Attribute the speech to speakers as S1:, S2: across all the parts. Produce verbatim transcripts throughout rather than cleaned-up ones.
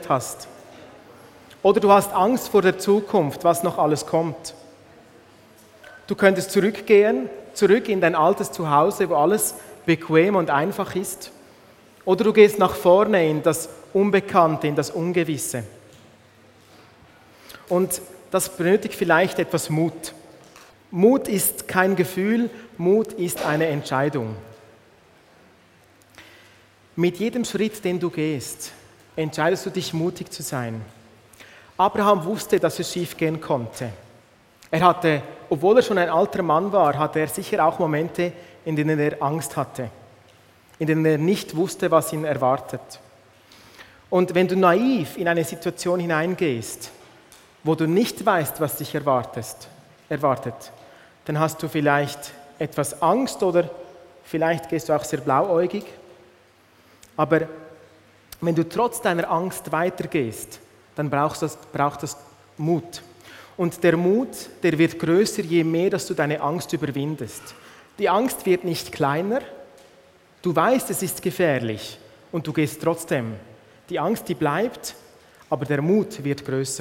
S1: erlebt hast. Oder du hast Angst vor der Zukunft, was noch alles kommt. Du könntest zurückgehen, zurück in dein altes Zuhause, wo alles bequem und einfach ist. Oder du gehst nach vorne in das Unbekannte, in das Ungewisse. Und das benötigt vielleicht etwas Mut. Mut ist kein Gefühl, Mut ist eine Entscheidung. Mit jedem Schritt, den du gehst, entscheidest du dich, mutig zu sein. Abraham wusste, dass es schiefgehen konnte. Er hatte, obwohl er schon ein alter Mann war, hatte er sicher auch Momente, in denen er Angst hatte, in denen er nicht wusste, was ihn erwartet. Und wenn du naiv in eine Situation hineingehst, wo du nicht weißt, was dich erwartest, erwartet, dann hast du vielleicht etwas Angst oder vielleicht gehst du auch sehr blauäugig. Aber wenn du trotz deiner Angst weitergehst, dann brauchst du, braucht das Mut. Und der Mut, der wird größer, je mehr, dass du deine Angst überwindest. Die Angst wird nicht kleiner, du weißt, es ist gefährlich und du gehst trotzdem. Die Angst, die bleibt, aber der Mut wird größer.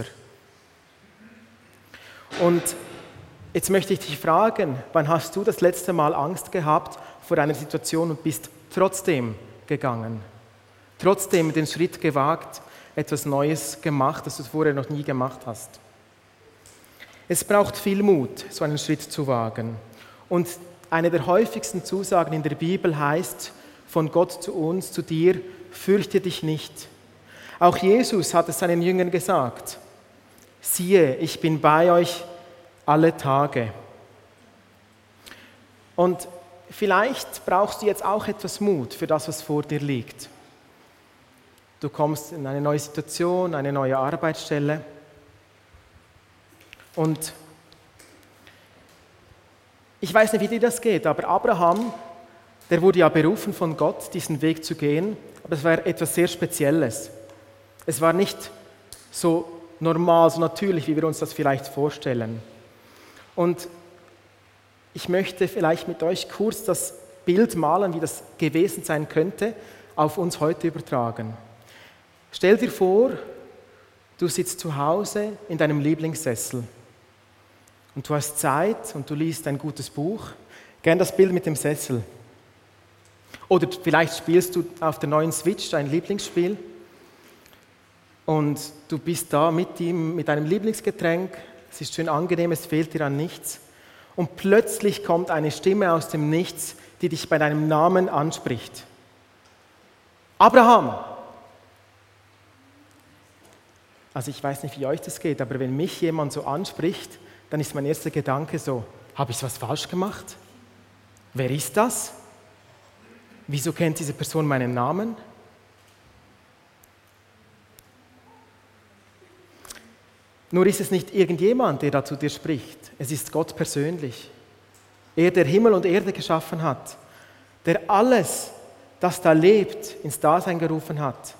S1: Und jetzt möchte ich dich fragen, wann hast du das letzte Mal Angst gehabt vor einer Situation und bist trotzdem gegangen? Trotzdem den Schritt gewagt, etwas Neues gemacht, das du vorher noch nie gemacht hast. Es braucht viel Mut, so einen Schritt zu wagen. Und eine der häufigsten Zusagen in der Bibel heißt von Gott zu uns, zu dir, fürchte dich nicht. Auch Jesus hat es seinen Jüngern gesagt, siehe, ich bin bei euch alle Tage. Und vielleicht brauchst du jetzt auch etwas Mut für das, was vor dir liegt. Du kommst in eine neue Situation, eine neue Arbeitsstelle. Und ich weiß nicht, wie dir das geht, aber Abraham, der wurde ja berufen von Gott, diesen Weg zu gehen, aber es war etwas sehr Spezielles. Es war nicht so normal, so natürlich, wie wir uns das vielleicht vorstellen. Und ich möchte vielleicht mit euch kurz das Bild malen, wie das gewesen sein könnte, auf uns heute übertragen. Stell dir vor, du sitzt zu Hause in deinem Lieblingssessel und du hast Zeit und du liest ein gutes Buch. Gern das Bild mit dem Sessel. Oder vielleicht spielst du auf der neuen Switch dein Lieblingsspiel und du bist da mit ihm, mit deinem Lieblingsgetränk. Es ist schön angenehm, es fehlt dir an nichts. Und plötzlich kommt eine Stimme aus dem Nichts, die dich bei deinem Namen anspricht. Abraham! Also ich weiß nicht, wie euch das geht, aber wenn mich jemand so anspricht, dann ist mein erster Gedanke so, habe ich was falsch gemacht? Wer ist das? Wieso kennt diese Person meinen Namen? Nur ist es nicht irgendjemand, der da zu dir spricht. Es ist Gott persönlich. Er, der Himmel und Erde geschaffen hat, der alles, das da lebt, ins Dasein gerufen hat.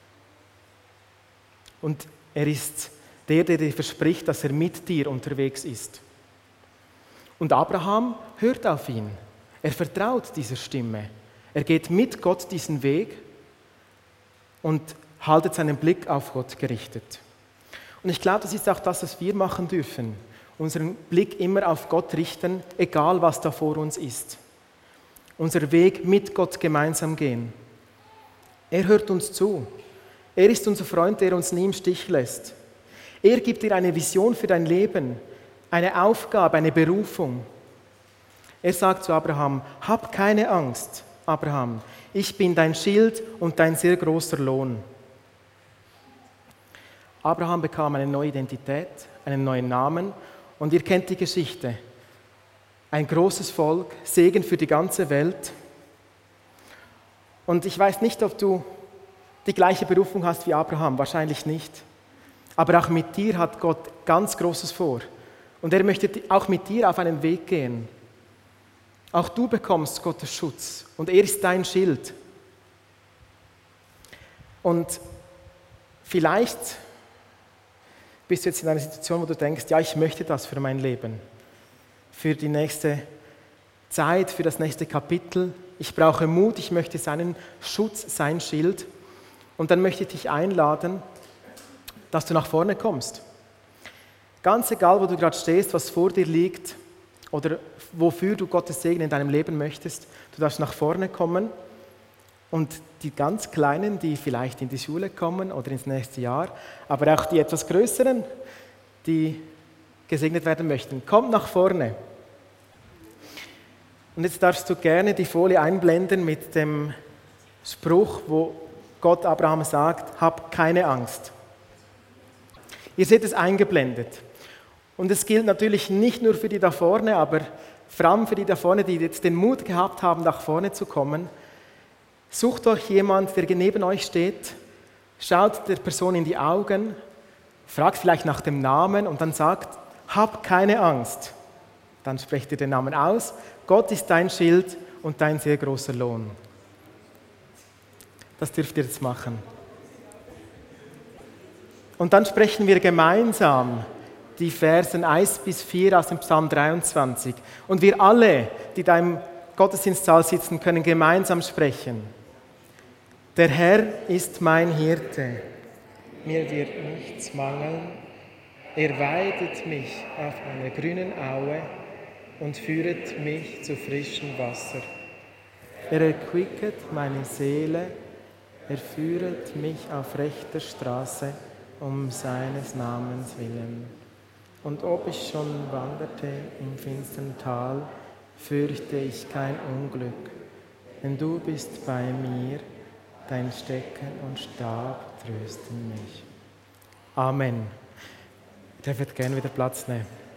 S1: Und er ist der, der dir verspricht, dass er mit dir unterwegs ist. Und Abraham hört auf ihn. Er vertraut dieser Stimme. Er geht mit Gott diesen Weg und haltet seinen Blick auf Gott gerichtet. Und ich glaube, das ist auch das, was wir machen dürfen. Unseren Blick immer auf Gott richten, egal was da vor uns ist. Unser Weg mit Gott gemeinsam gehen. Er hört uns zu. Er ist unser Freund, der uns nie im Stich lässt. Er gibt dir eine Vision für dein Leben, eine Aufgabe, eine Berufung. Er sagt zu Abraham, hab keine Angst, Abraham, ich bin dein Schild und dein sehr großer Lohn. Abraham bekam eine neue Identität, einen neuen Namen und ihr kennt die Geschichte. Ein großes Volk, Segen für die ganze Welt. Und ich weiß nicht, ob du die gleiche Berufung hast wie Abraham, wahrscheinlich nicht. Aber auch mit dir hat Gott ganz Großes vor. Und er möchte auch mit dir auf einen Weg gehen. Auch du bekommst Gottes Schutz und er ist dein Schild. Und vielleicht bist du jetzt in einer Situation, wo du denkst, ja, ich möchte das für mein Leben, für die nächste Zeit, für das nächste Kapitel. Ich brauche Mut, ich möchte seinen Schutz, sein Schild. Und dann möchte ich dich einladen, dass du nach vorne kommst. Ganz egal, wo du gerade stehst, was vor dir liegt oder wofür du Gottes Segen in deinem Leben möchtest, du darfst nach vorne kommen. Und die ganz Kleinen, die vielleicht in die Schule kommen oder ins nächste Jahr, aber auch die etwas Größeren, die gesegnet werden möchten, kommt nach vorne. Und jetzt darfst du gerne die Folie einblenden mit dem Spruch, wo Gott Abraham sagt, hab keine Angst. Ihr seht es eingeblendet. Und es gilt natürlich nicht nur für die da vorne, aber vor allem für die da vorne, die jetzt den Mut gehabt haben, nach vorne zu kommen. Sucht euch jemand, der neben euch steht, schaut der Person in die Augen, fragt vielleicht nach dem Namen und dann sagt, hab keine Angst. Dann sprecht ihr den Namen aus. Gott ist dein Schild und dein sehr großer Lohn. Das dürft ihr jetzt machen. Und dann sprechen wir gemeinsam die Versen eins bis vier aus dem Psalm dreiundzwanzig. Und wir alle, die da im Gottesdienstsaal sitzen, können gemeinsam sprechen. Der Herr ist mein Hirte, mir wird nichts mangeln. Er weidet mich auf einer grünen Aue und führet mich zu frischem Wasser. Er erquicket meine Seele, er führet mich auf rechter Straße um seines Namens willen. Und ob ich schon wanderte im finstern Tal, fürchte ich kein Unglück, denn du bist bei mir, dein Stecken und Stab trösten mich. Amen. Ihr dürft gerne wieder Platz nehmen.